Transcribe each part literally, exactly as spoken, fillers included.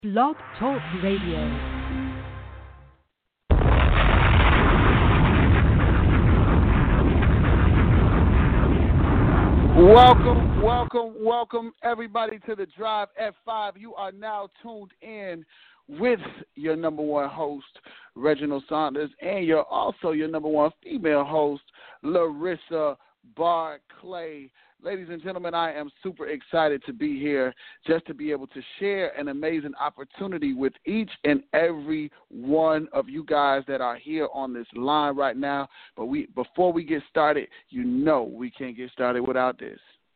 Blog Talk Radio. Welcome, welcome, welcome, everybody, to the Drive F five. You are now tuned in with your number one host, Reginald Saunders, and you're also your number one female host, Larissa Barclay. Ladies and gentlemen, I am super excited to be here just to be able to share an amazing opportunity with each and every one of you guys that are here on this line right now. But we, before we get started, you know we can't get started without this.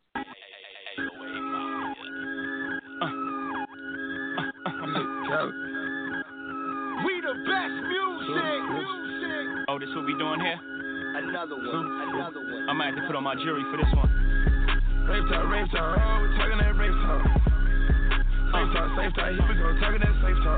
We the best music. music. Oh, this what we doing here? Another one. Another one. I might have to put on my jury for this one. Rave talk, rave talk. Oh, we talking that rave talk. Safe talk, safe talk. Here we go. Talking that safe talk.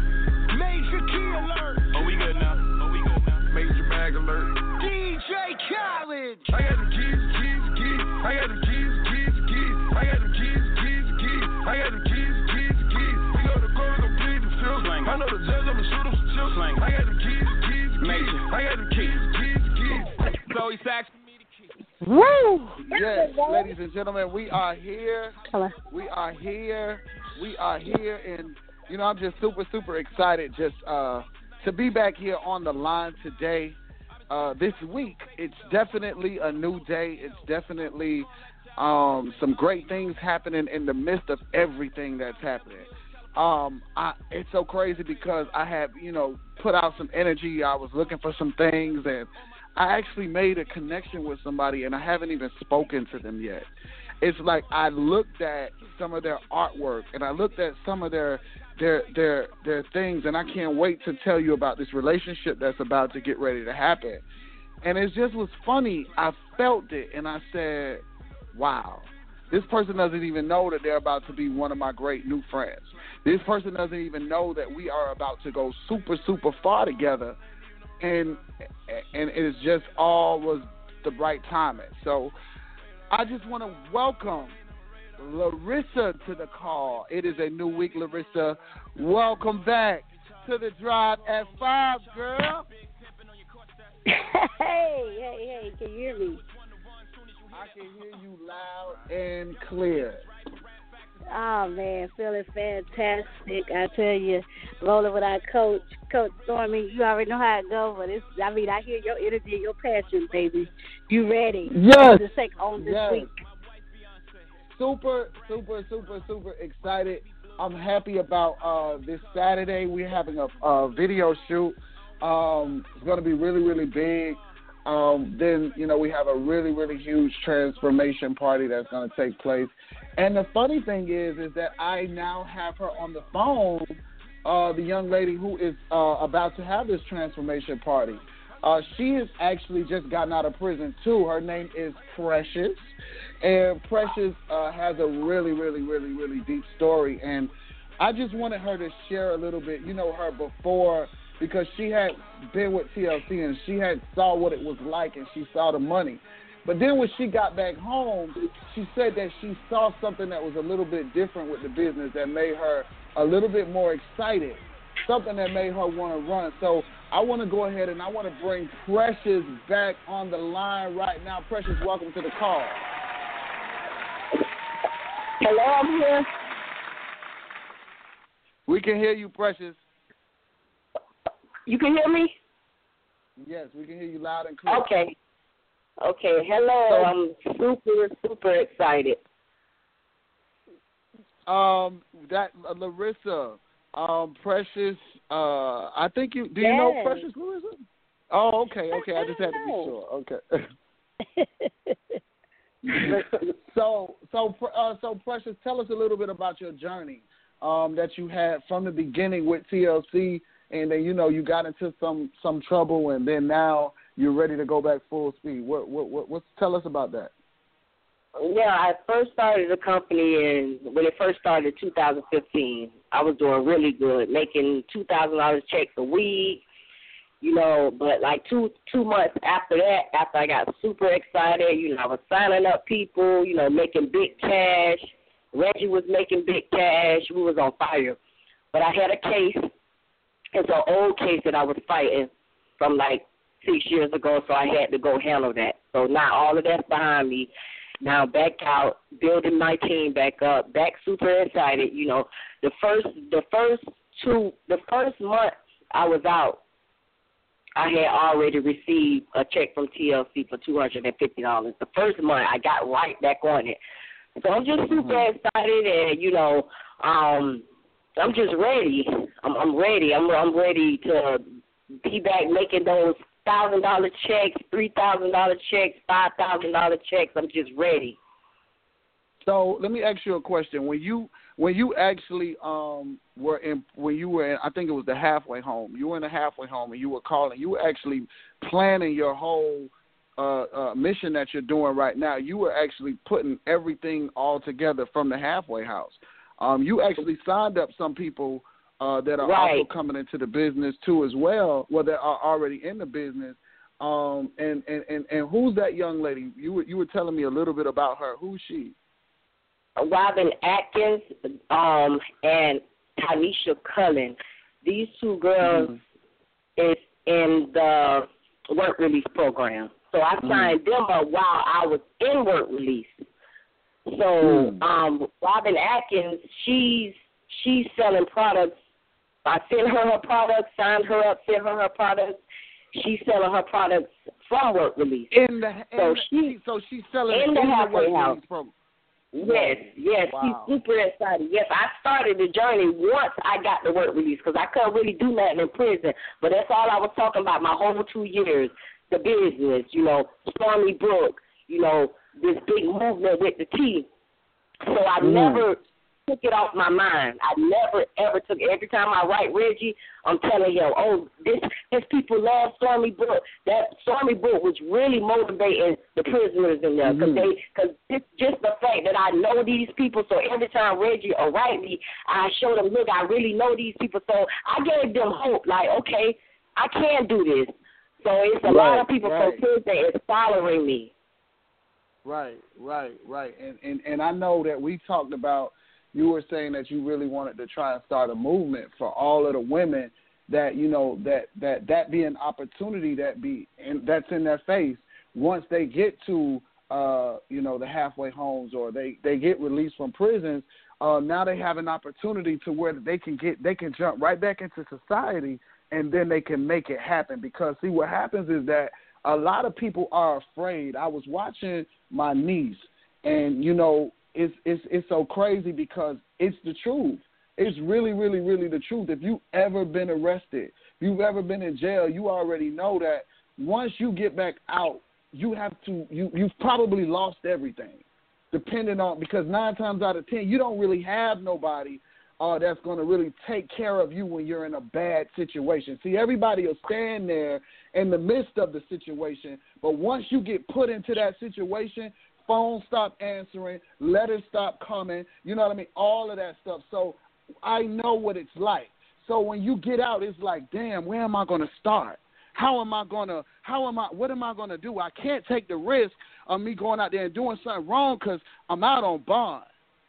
Major key alert. Oh, we good now. Oh, we good now. Major bag alert. D J Khaled. I got the keys, keys, keys. I got the keys, keys, keys. I got the keys, keys, keys. I got the keys, keys, keys. We go to court, go plead the field. I know the judge, I'ma shoot him some chill. I got the keys, keys, keys. I got the keys, keys, keys. So he's asking me the keys. Woo! Yes, ladies and gentlemen, we are here. Hello. We are here. We are here, and you know I'm just super, super excited just uh, to be back here on the line today. Uh, this week, it's definitely a new day. It's definitely um, some great things happening in the midst of everything that's happening. Um, I, it's so crazy because I have, you know, put out some energy. I was looking for some things, and I actually made a connection with somebody, and I haven't even spoken to them yet. It's like I looked at some of their artwork, and I looked at some of their their their their things, and I can't wait to tell you about this relationship that's about to get ready to happen. And it just was funny. I felt it, and I said, wow, this person doesn't even know that they're about to be one of my great new friends. This person doesn't even know that we are about to go super, super far together. And and it's just all was the right timing. So I just want to welcome Larissa to the call. It is a new week, Larissa. Welcome back to the Drive at five, girl. Hey, hey, hey, can you hear me? I can hear you loud and clear. Oh, man, feeling fantastic. I tell you, rolling with our coach, Coach Stormy, you already know how it goes, but it's, I mean, I hear your energy and your passion, baby. You ready? Yes. To take on this yes. week. Super, super, super, super excited. I'm happy about uh, this Saturday. We're having a, a video shoot. Um, it's going to be really, really big. Um, then, you know, we have a really, really huge transformation party that's going to take place. And the funny thing is, is that I now have her on the phone, uh, the young lady who is uh, about to have this transformation party. Uh, she has actually just gotten out of prison, too. Her name is Precious. And Precious uh, has a really, really, really, really deep story. And I just wanted her to share a little bit, you know, her before, because she had been with T L C and she had saw what it was like and she saw the money. But then when she got back home, she said that she saw something that was a little bit different with the business that made her a little bit more excited, something that made her want to run. So I want to go ahead and I want to bring Precious back on the line right now. Precious, welcome to the call. Hello, I'm here. We can hear you, Precious. You can hear me? Yes, we can hear you loud and clear. Okay. Okay, hello. I'm super, super excited. Um, that uh, Larissa, um, Precious. Uh, I think you do. You Yes. know Precious Larissa? Oh, okay, okay. I just had to be sure. Okay. so, so, uh, so Precious, tell us a little bit about your journey um, that you had from the beginning with T L C, and then you know you got into some some trouble, and then now you're ready to go back full speed. What, what, what, what's tell us about that? Yeah, I first started the company in when it first started in two thousand fifteen. I was doing really good, making two thousand dollars checks a week, you know. But like two two months after that, after I got super excited, you know, I was signing up people, you know, making big cash. Reggie was making big cash. We was on fire. but I had a case. It's an old case that I was fighting from like six years ago, so I had to go handle that. So now all of that's behind me. Now back out, building my team back up, back super excited. You know, the first, the first two, the first month I was out, I had already received a check from T L C for two hundred fifty dollars. The first month I got right back on it. So I'm just super mm-hmm. excited, and you know, um, I'm just ready. I'm, I'm ready. I'm, I'm ready to be back making those thousand dollar checks, three thousand dollar checks, five thousand dollar checks. I'm just ready. So let me ask you a question. When you when you actually um were in when you were in, I think it was the halfway home. You were in the halfway home and you were calling. You were actually planning your whole uh, uh, mission that you're doing right now. You were actually putting everything all together from the halfway house. Um, you actually signed up some people uh, that are right. also coming into the business too as well. Well, that are already in the business. Um, and, and, and, and who's that young lady? You were you were telling me a little bit about her. Who's she? Robin Atkins um, and Tanisha Cullen. These two girls mm-hmm. is in the work release program. So I signed mm-hmm. them up while I was in work release. So mm-hmm. um, Robin Atkins, she's she's selling products. I sent her her products, signed her up, sent her her products. She's selling her products from work release. In the in so the, she so she's selling in the halfway house program. Yes, yes, wow. She's super excited. Yes, I started the journey once I got the work release because I couldn't really do nothing in prison. But that's all I was talking about my whole two years, the business, you know, Stormy Brook, you know, this big movement with the T. So I mm. never took it off my mind. I never, ever took it. Every time I write Reggie, I'm telling him, oh, this, this people love Stormy Brook. That Stormy Brook was really motivating the prisoners in there because mm-hmm. they, because it's just the fact that I know these people. So every time Reggie or write me, I show them, look, I really know these people. So I gave them hope, like, okay, I can do this. So it's a right, lot of people right. from prison is following me. Right, right, right. And, and and I know that we talked about, you were saying that you really wanted to try and start a movement for all of the women that, you know, that that, that be an opportunity that be and that's in their face once they get to, uh, you know, the halfway homes or they, they get released from prisons. Uh, now they have an opportunity to where they can get they can jump right back into society and then they can make it happen. Because, see, what happens is that a lot of people are afraid. I was watching my niece, and, you know, it's it's it's so crazy because it's the truth. It's really, really, really the truth. If you've ever been arrested, if you've ever been in jail, you already know that once you get back out, you have to, you, you've probably lost everything, depending on, because nine times out of ten, you don't really have nobody uh, that's going to really take care of you when you're in a bad situation. See, everybody will stand there in the midst of the situation, but once you get put into that situation, phones stop answering, letters stop coming, you know what I mean, all of that stuff. So I know what it's like. So when you get out, it's like, damn, where am I going to start? How am I going to, how am I, what am I going to do? I can't take the risk of me going out there and doing something wrong because I'm out on bond.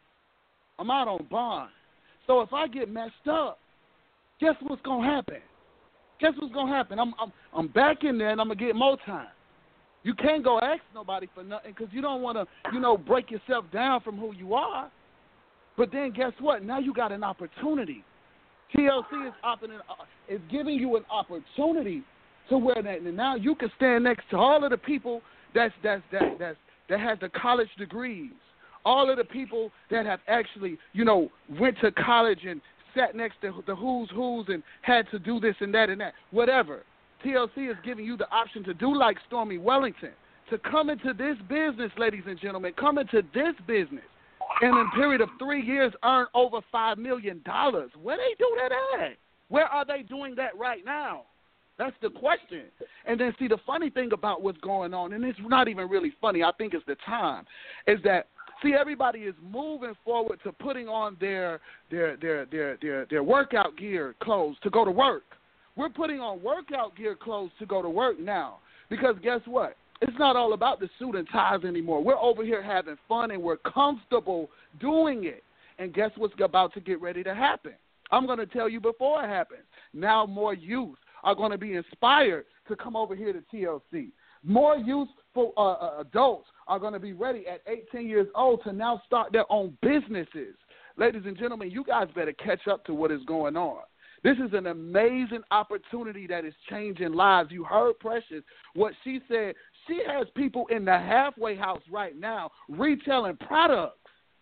I'm out on bond. So if I get messed up, guess what's going to happen? Guess what's going to happen? I'm, I'm, I'm back in there and I'm going to get more time. You can't go ask nobody for nothing because you don't want to, you know, break yourself down from who you are. But then guess what? Now you got an opportunity. T L C is, offering, uh, is giving you an opportunity to where that now you can stand next to all of the people that's, that's, that, that's, that have the college degrees, all of the people that have actually, you know, went to college and sat next to the who's who's and had to do this and that and that, whatever. T L C is giving you the option to do like Stormy Wellington, to come into this business, ladies and gentlemen, come into this business, and in a period of three years earn over five million dollars. Where they do that at? Where are they doing that right now? That's the question. And then, see, the funny thing about what's going on, and it's not even really funny, I think it's the time, is that, see, everybody is moving forward to putting on their their their their their, their workout gear clothes to go to work. We're putting on workout gear clothes to go to work now because guess what? It's not all about the suit and ties anymore. We're over here having fun and we're comfortable doing it. And guess what's about to get ready to happen? I'm going to tell you before it happens. Now more youth are going to be inspired to come over here to T L C. More youthful uh, uh, adults are going to be ready at eighteen years old to now start their own businesses. Ladies and gentlemen, you guys better catch up to what is going on. This is an amazing opportunity that is changing lives. You heard Precious, what she said. She has people in the halfway house right now retailing products.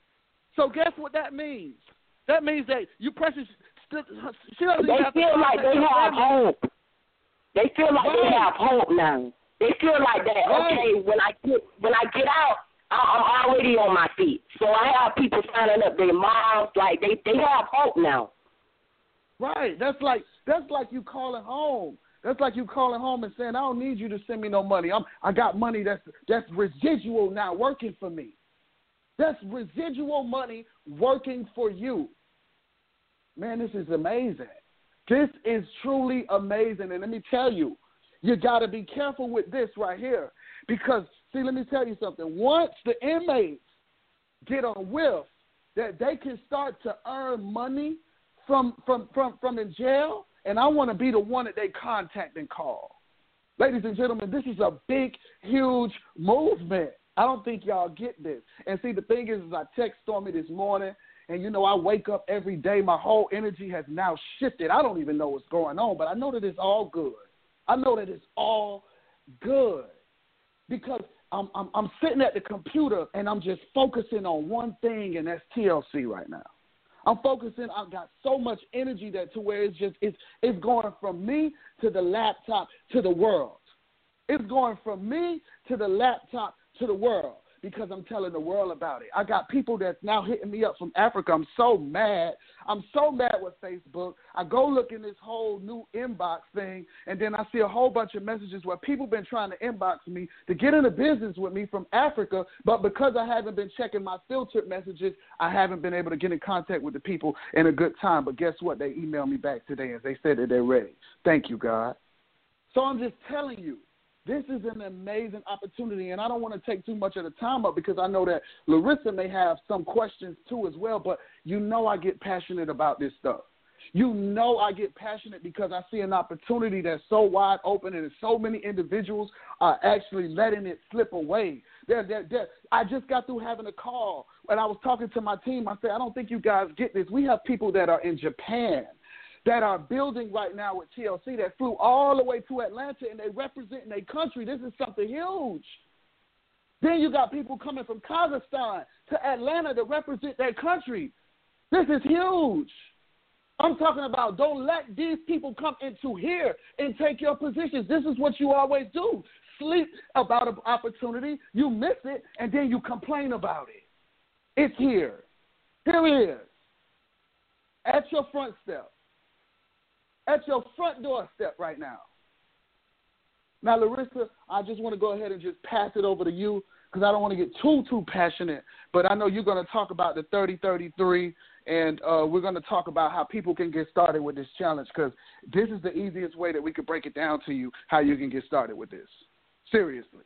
So guess what that means? That means that you, Precious, she doesn't they even have to feel like they have hope. They feel like right. they have hope now. They feel like that. Right. Okay, when I get when I get out, I'm already on my feet. So I have people signing up their moms. Like they, they have hope now. Right. That's like that's like you calling home. That's like you calling home and saying, I don't need you to send me no money. I'm I got money that's that's residual now working for me. That's residual money working for you. Man, this is amazing. This is truly amazing. And let me tell you, you got to be careful with this right here. Because, see, let me tell you something. Once the inmates get a whiff that they can start to earn money from from, from, from in jail, and I want to be the one that they contact and call. Ladies and gentlemen, this is a big, huge movement. I don't think y'all get this. And see, the thing is, is I text Stormy this morning, and, you know, I wake up every day. My whole energy has now shifted. I don't even know what's going on, but I know that it's all good. I know that it's all good because I'm, I'm, I'm sitting at the computer, and I'm just focusing on one thing, and that's T L C right now. I'm focusing. I've got so much energy that to where it's just it's it's going from me to the laptop to the world. It's going from me to the laptop to the world because I'm telling the world about it. I got people that's now hitting me up from Africa. I'm so mad. I'm so mad with Facebook. I go look in this whole new inbox thing, and then I see a whole bunch of messages where people been trying to inbox me to get into business with me from Africa, but because I haven't been checking my filtered messages, I haven't been able to get in contact with the people in a good time. But guess what? They emailed me back today, and they said that they're ready. Thank you, God. So I'm just telling you, this is an amazing opportunity, and I don't want to take too much of the time up because I know that Larissa may have some questions too as well, but you know I get passionate about this stuff. You know I get passionate because I see an opportunity that's so wide open and so many individuals are actually letting it slip away. They're, they're, they're, I just got through having a call, and I was talking to my team. I said, I don't think you guys get this. We have people that are in Japan that are building right now with T L C that flew all the way to Atlanta, and they represent their country. This is something huge. Then you got people coming from Kazakhstan to Atlanta to represent their country. This is huge. I'm talking about don't let these people come into here and take your positions. This is what you always do. Sleep about an opportunity, you miss it, and then you complain about it. It's here. Here it is. At your front step. At your front doorstep right now. Now, Larissa, I just want to go ahead and just pass it over to you because I don't want to get too, too passionate. But I know you're going to talk about the thirty thirty-three, and uh, we're going to talk about how people can get started with this challenge because this is the easiest way that we could break it down to you, how you can get started with this. Seriously.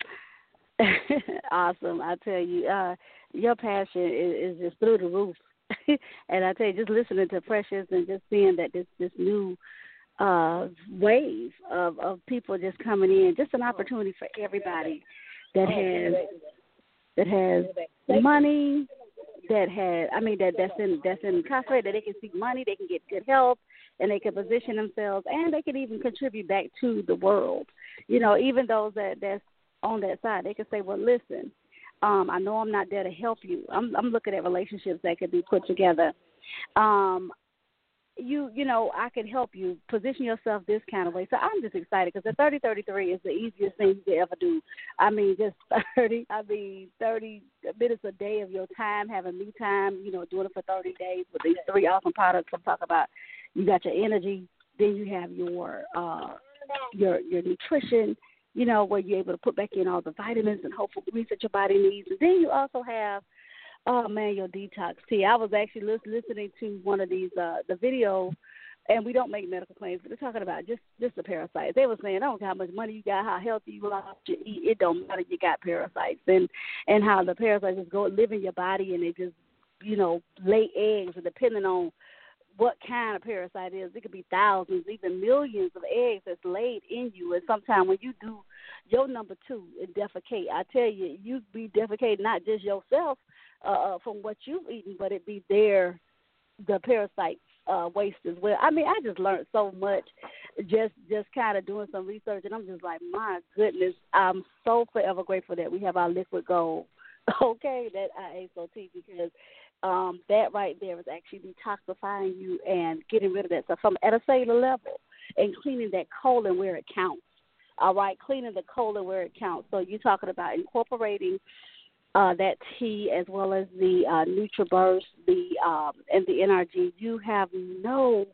Awesome. I tell you, uh, your passion is, is just through the roof. And I tell you, just listening to Precious and just seeing that this this new uh, wave of, of people just coming in, just an opportunity for everybody that has that has money, that has I mean that that's in that's incarcerated, that they can seek money, they can get good help, and they can position themselves, and they can even contribute back to the world. You know, even those that that's on that side, they can say, well, listen. Um, I know I'm not there to help you. I'm, I'm looking at relationships that could be put together. Um, you, you know, I can help you position yourself this kind of way. So I'm just excited because the thirty thirty-three is the easiest thing you could ever do. I mean, just thirty. I mean, thirty minutes a day of your time, having me time. You know, doing it for thirty days with these three awesome products. I'm talking about. You got your energy, then you have your uh, your your nutrition. You know, where you're able to put back in all the vitamins and hopeful greens that your body needs. And then you also have, oh, man, your detox tea. I was actually listening to one of these, uh, the video, and we don't make medical claims, but they're talking about just, just the parasites. They were saying, I don't care how much money you got, how healthy you are, what you eat, it don't matter, you got parasites. And, and how the parasites just go live in your body and they just, you know, lay eggs, and depending on what kind of parasite it is. It could be thousands, even millions of eggs that's laid in you. And sometimes when you do your number two and defecate, I tell you, you be defecating not just yourself uh, from what you've eaten, but it be there, the parasite uh, waste as well. I mean, I just learned so much just just kind of doing some research, and I'm just like, my goodness, I'm so forever grateful that we have our liquid gold, okay, that I A S O T, because um, that right there is actually detoxifying you and getting rid of that stuff from at a cellular level and cleaning that colon where it counts. All right, cleaning the colon where it counts. So you're talking about incorporating uh, that tea as well as the uh, NutriBurst, the um, and the N R G. You have no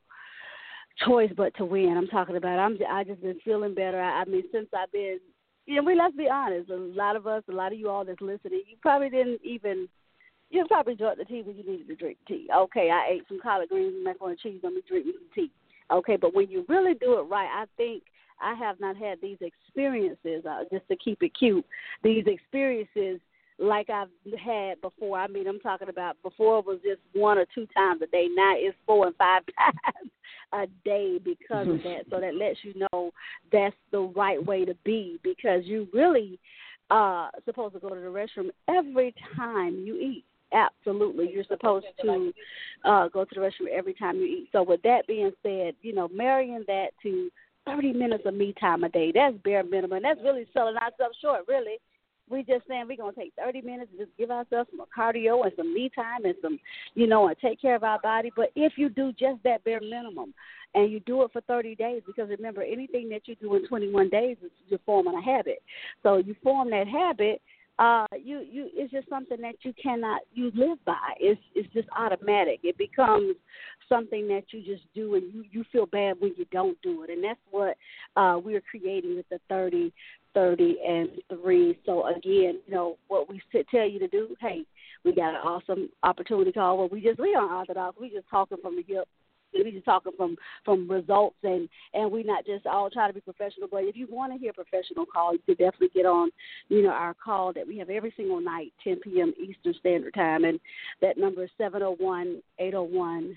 choice but to win. I'm talking about. I'm. I just been feeling better. I, I mean, since I've been, you know, we let's be honest. A lot of us, a lot of you all that's listening, you probably didn't even. You probably drank the tea when you needed to drink tea. Okay, I ate some collard greens and macaroni and cheese. Let me drink some tea. Okay, but when you really do it right, I think. I have not had these experiences, uh, just to keep it cute, these experiences like I've had before. I mean, I'm talking about before it was just one or two times a day. Now it's four and five times a day because of that. So that lets you know that's the right way to be, because you really uh supposed to go to the restroom every time you eat. Absolutely. You're supposed to uh, go to the restroom every time you eat. So with that being said, you know, marrying that to thirty minutes of me time a day, that's bare minimum. That's really selling ourselves short, really. We just saying we're going to take thirty minutes and just give ourselves some cardio and some me time and some, you know, and take care of our body. But if you do just that bare minimum and you do it for thirty days, because remember, anything that you do in twenty-one days is you're forming a habit. So you form that habit, uh, you, you it's just something that you cannot, you live by. It's, it's just automatic. It becomes something that you just do, and you, you feel bad when you don't do it. And that's what uh, we're creating with the thirty, thirty, and three. So, again, you know, what we tell you to do, hey, we got an awesome opportunity call where we just, we aren't orthodox. We just talking from the hip. We just talking from, from results, and, and we not just all try to be professional. But if you want to hear a professional call, you could definitely get on, you know, our call that we have every single night, ten p.m. Eastern Standard Time. And that number is seven oh one, eight oh one,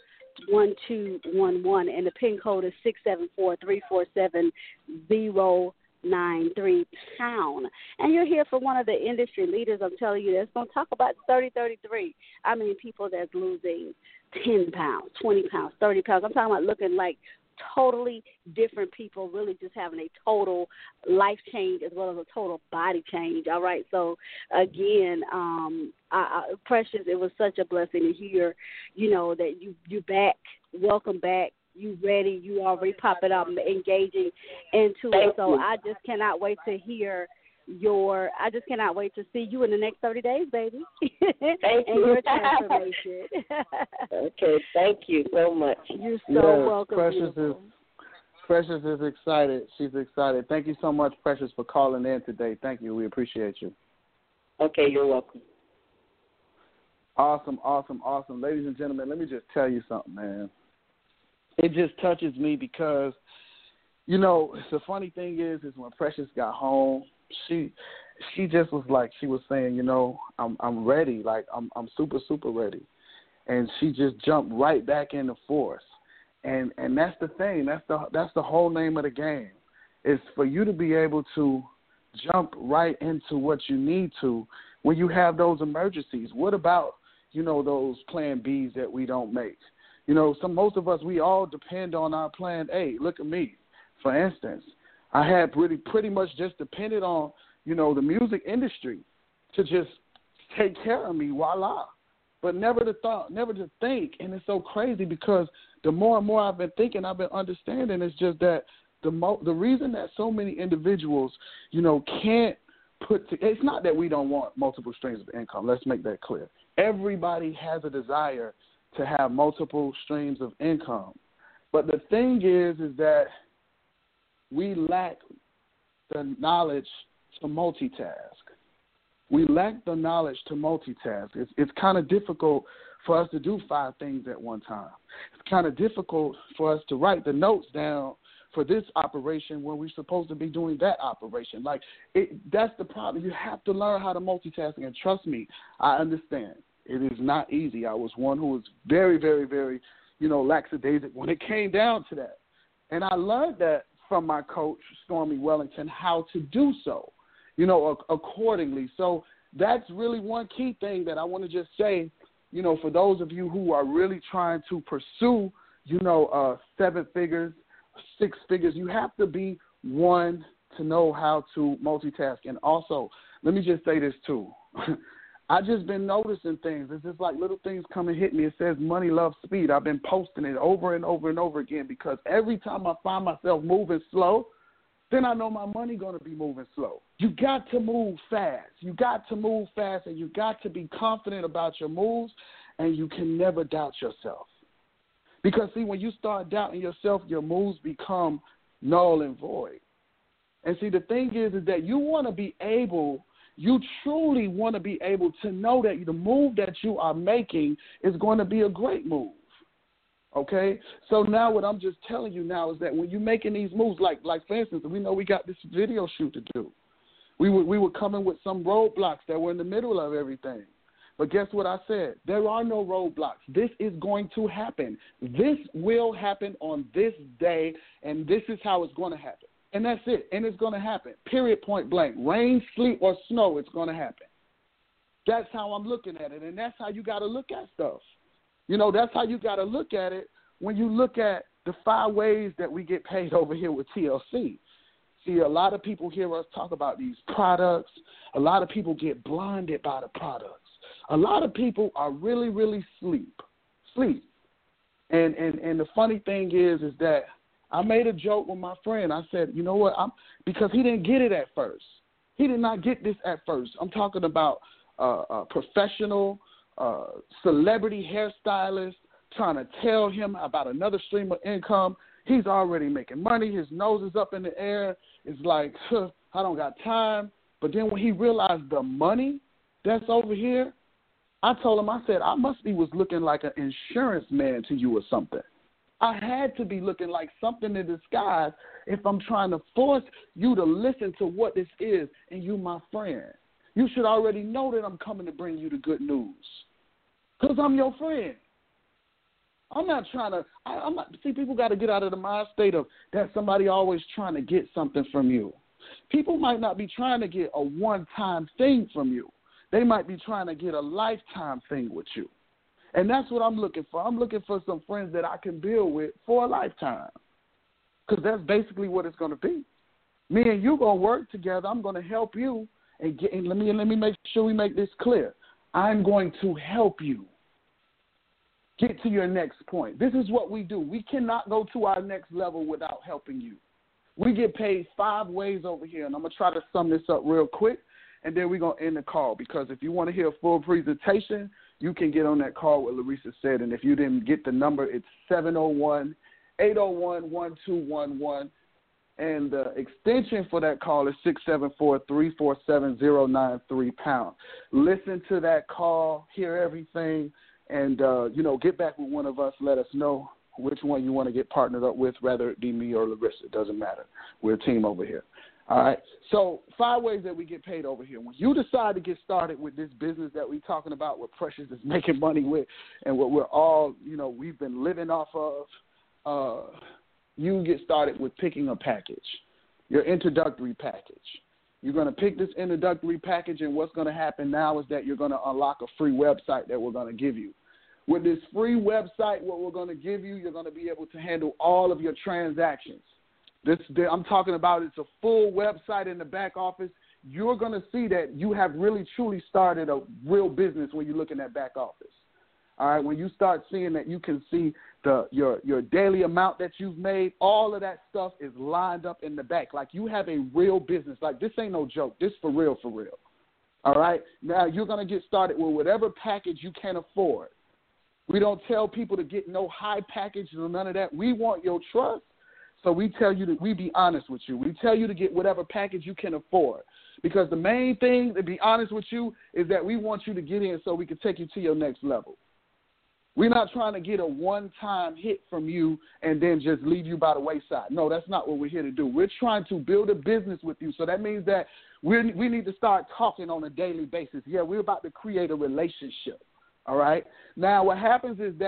one two one one, and the PIN code is six seven four, three four seven, zero nine three pound. And you're here for one of the industry leaders, I'm telling you, that's going to talk about thirty thirty-three. I mean, people that's losing ten pounds, twenty pounds, thirty pounds. I'm talking about looking like totally different people, really just having a total life change as well as a total body change. All right. So, again, um, I, I, Precious, it was such a blessing to hear, you know, that you, you back. Welcome back. You ready. You already popping up, engaging into it. So I just cannot wait to hear your, I just cannot wait to see you in the next thirty days, baby. Thank and you. your transformation. Okay, thank you so much. You're so yes, welcome. Precious beautiful. is Precious is excited. She's excited. Thank you so much, Precious, for calling in today. Thank you. We appreciate you. Okay, you're welcome. Awesome, awesome, awesome. Ladies and gentlemen, let me just tell you something, man. It just touches me because, you know, the funny thing is, is when Precious got home, she she just was like, she was saying, you know, I'm I'm ready, like I'm I'm super super ready, and she just jumped right back into force, and and that's the thing, that's the that's the whole name of the game, is for you to be able to jump right into what you need to when you have those emergencies. What about, you know, those plan B's that we don't make? You know, some most of us, we all depend on our plan A. Look at me, for instance. I had pretty pretty much just depended on, you know, the music industry to just take care of me, voila. But never to thought, never to think, and it's so crazy because the more and more I've been thinking, I've been understanding, it's just that the mo- the reason that so many individuals, you know, can't put to, it's not that we don't want multiple streams of income. Let's make that clear. Everybody has a desire to have multiple streams of income. But the thing is, is that we lack the knowledge to multitask. We lack the knowledge to multitask. It's, it's kind of difficult for us to do five things at one time. It's kind of difficult for us to write the notes down for this operation when we're supposed to be doing that operation. Like, it, that's the problem. You have to learn how to multitask, and trust me, I understand. It is not easy. I was one who was very, very, very, you know, lackadaisic when it came down to that. And I learned that from my coach, Stormy Wellington, how to do so, you know, accordingly. So that's really one key thing that I want to just say, you know, for those of you who are really trying to pursue, you know, uh, seven figures, six figures, you have to be one to know how to multitask. And also, let me just say this too. I just been noticing things. It's just like little things come and hit me. It says money loves speed. I've been posting it over and over and over again because every time I find myself moving slow, then I know my money going to be moving slow. You got to move fast. You got to move fast, and you got to be confident about your moves, and you can never doubt yourself. Because, see, when you start doubting yourself, your moves become null and void. And, see, the thing is, is that you want to be able, you truly want to be able to know that the move that you are making is going to be a great move. Okay? So now what I'm just telling you now is that when you're making these moves, like, like for instance, we know we got this video shoot to do. We were, we were coming with some roadblocks that were in the middle of everything. But guess what I said? There are no roadblocks. This is going to happen. This will happen on this day, and this is how it's going to happen. And that's it. And it's going to happen. Period, point blank. Rain, sleet, or snow, it's going to happen. That's how I'm looking at it, and that's how you got to look at stuff. You know, that's how you got to look at it when you look at the five ways that we get paid over here with T L C. See, a lot of people hear us talk about these products. A lot of people get blinded by the products. A lot of people are really, really sleep, sleep. And, and and the funny thing is, is that I made a joke with my friend. I said, you know what, I'm, because he didn't get it at first. He did not get this at first. I'm talking about uh, a professional uh, celebrity hairstylist trying to tell him about another stream of income. He's already making money. His nose is up in the air. It's like, huh, I don't got time. But then when he realized the money that's over here, I told him, I said, I must be was looking like an insurance man to you or something. I had to be looking like something in disguise if I'm trying to force you to listen to what this is and you my friend. You should already know that I'm coming to bring you the good news because I'm your friend. I'm not trying to – I'm not see, people got to get out of the mind state of that somebody always trying to get something from you. People might not be trying to get a one-time thing from you. They might be trying to get a lifetime thing with you. And that's what I'm looking for. I'm looking for some friends that I can build with for a lifetime because that's basically what it's going to be. Me and you going to work together. I'm going to help you. And, get, and let me let me make sure we make this clear. I'm going to help you get to your next point. This is what we do. We cannot go to our next level without helping you. We get paid five ways over here, and I'm going to try to sum this up real quick. And then we're going to end the call because if you want to hear a full presentation, you can get on that call with Larissa said. And if you didn't get the number, it's seven oh one, eight oh one, one two one one. And the extension for that call is six seven four, three four seven, zero nine three pound. Listen to that call, hear everything, and, uh, you know, get back with one of us. Let us know which one you want to get partnered up with, whether it be me or Larissa. It doesn't matter. We're a team over here. All right, so five ways that we get paid over here. When you decide to get started with this business that we're talking about, what Precious is making money with, and what we're all, you know, we've been living off of, uh, you get started with picking a package, your introductory package. You're going to pick this introductory package, and what's going to happen now is that you're going to unlock a free website that we're going to give you. With this free website, what we're going to give you, you're going to be able to handle all of your transactions. This I'm talking about, it's a full website in the back office. You're going to see that you have really, truly started a real business when you look in that back office. All right, when you start seeing that, you can see the your your daily amount that you've made. All of that stuff is lined up in the back. Like you have a real business. Like this ain't no joke. This for real, for real. All right, now you're going to get started with whatever package you can afford. We don't tell people to get no high package or none of that. We want your trust. So we tell you that we be honest with you. We tell you to get whatever package you can afford. Because the main thing, to be honest with you, is that we want you to get in so we can take you to your next level. We're not trying to get a one-time hit from you and then just leave you by the wayside. No, that's not what we're here to do. We're trying to build a business with you. So that means that we we need to start talking on a daily basis. Yeah, we're about to create a relationship. All right? Now, what happens is that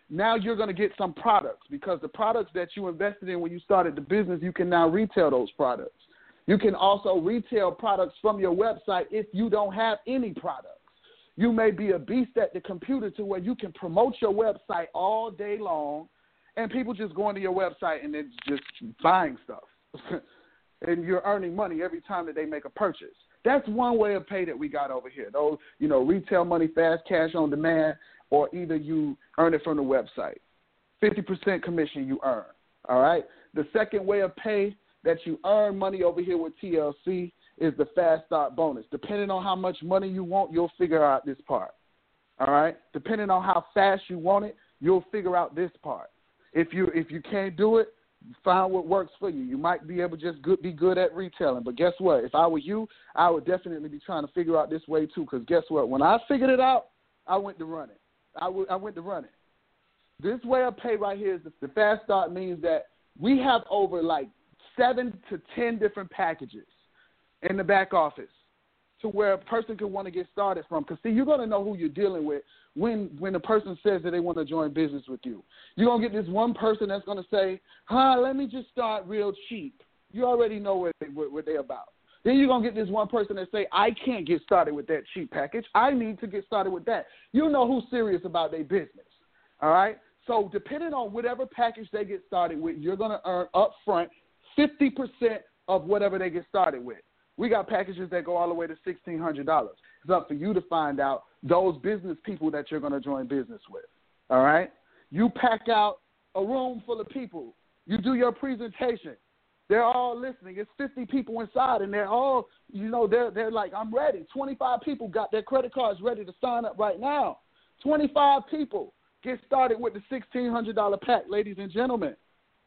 now you're going to get some products because the products that you invested in when you started the business, you can now retail those products. You can also retail products from your website if you don't have any products. You may be a beast at the computer to where you can promote your website all day long and people just going to your website and then just buying stuff. And you're earning money every time that they make a purchase. That's one way of pay that we got over here. Those, you know, retail money, fast cash on demand, or either you earn it from the website. fifty percent commission you earn, all right? The second way of pay that you earn money over here with T L C is the fast start bonus. Depending on how much money you want, you'll figure out this part, all right? Depending on how fast you want it, you'll figure out this part. If you if you can't do it, find what works for you. You might be able to just good, be good at retailing, but guess what? If I were you, I would definitely be trying to figure out this way too, because guess what? When I figured it out, I went to run it. I, w- I went to run it. This way of pay right here is the, the fast start means that we have over like seven to ten different packages in the back office to where a person can want to get started from. Because, see, you're going to know who you're dealing with when when a person says that they want to join business with you. You're going to get this one person that's going to say, huh, let me just start real cheap. You already know what, they, what, what they're about. Then you're going to get this one person that say, I can't get started with that cheap package. I need to get started with that. You know who's serious about their business, all right? So depending on whatever package they get started with, you're going to earn up front fifty percent of whatever they get started with. We got packages that go all the way to sixteen hundred dollars. It's up for you to find out those business people that you're going to join business with, all right? You pack out a room full of people. You do your presentation. They're all listening. It's fifty people inside, and they're all, you know, they're they're like, I'm ready. twenty-five people got their credit cards ready to sign up right now. twenty-five people. Get started with the sixteen hundred dollars pack, ladies and gentlemen.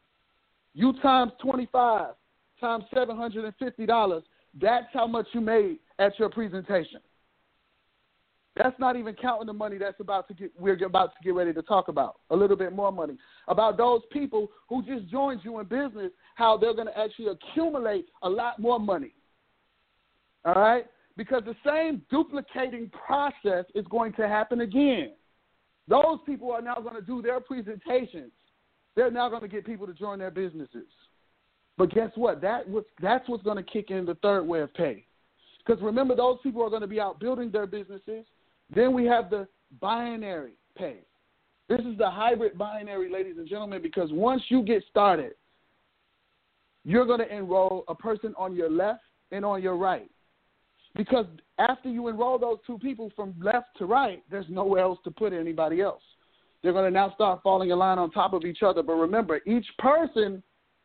You times twenty-five times seven hundred fifty dollars, that's how much you made at your presentation. That's not even counting the money that's about to get we're about to get ready to talk about. A little bit more money. About those people who just joined you in business, how they're going to actually accumulate a lot more money. All right? Because the same duplicating process is going to happen again. Those people are now going to do their presentations. They're now going to get people to join their businesses. But guess what? That that's what's going to kick in the third way of pay. Because remember, those people are going to be out building their businesses. Then we have the binary pay. This is the hybrid binary, ladies and gentlemen, because once you get started, you're going to enroll a person on your left and on your right. Because after you enroll those two people from left to right, there's nowhere else to put anybody else. They're going to now start falling in line on top of each other. But remember, each person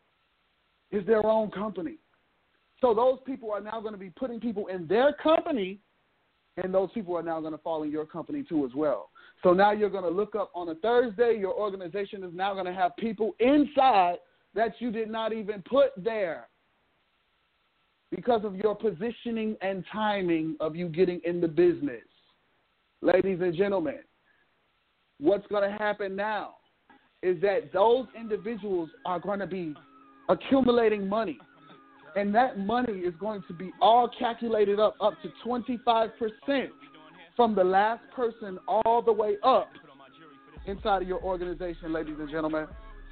is their own company. So those people are now going to be putting people in their company, and those people are now going to fall in your company too as well. So now you're going to look up on a Thursday, your organization is now going to have people inside that you did not even put there because of your positioning and timing of you getting in the business. Ladies and gentlemen, what's going to happen now is that those individuals are going to be accumulating money. And that money is going to be all calculated up, up to twenty-five percent from the last person all the way up inside of your organization, ladies and gentlemen.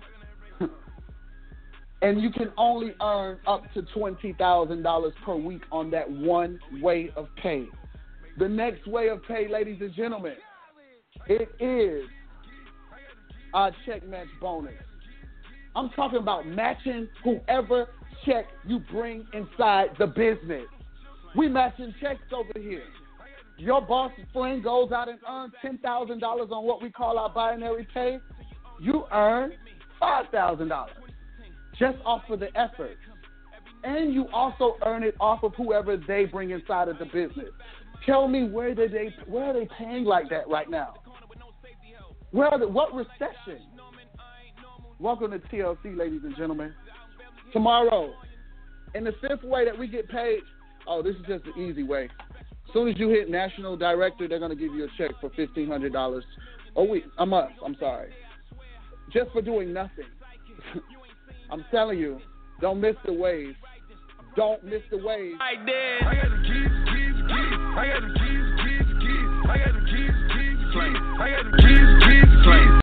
And you can only earn up to twenty thousand dollars per week on that one way of pay. The next way of pay, ladies and gentlemen, it is our check match bonus. I'm talking about matching whoever check you bring inside the business. We matching checks over here. Your boss friend goes out and earns ten thousand dollars on what we call our binary pay. You earn five thousand dollars just off of the effort. And you also earn it off of whoever they bring inside of the business. Tell me, where did they where are they paying like that right now? Where are the, what recession? Welcome to T L C, ladies and gentlemen. Tomorrow, in the fifth way that we get paid, oh, this is just the easy way. As soon as you hit national director, they're going to give you a check for fifteen hundred dollars a week, a month, I'm sorry, just for doing nothing. I'm telling you, don't miss the wave. Don't miss the wave. I did. I got the keys, keys, keys. I got the keys, keys, keys. I got the keys, keys, keys. I got the keys, keys, keys.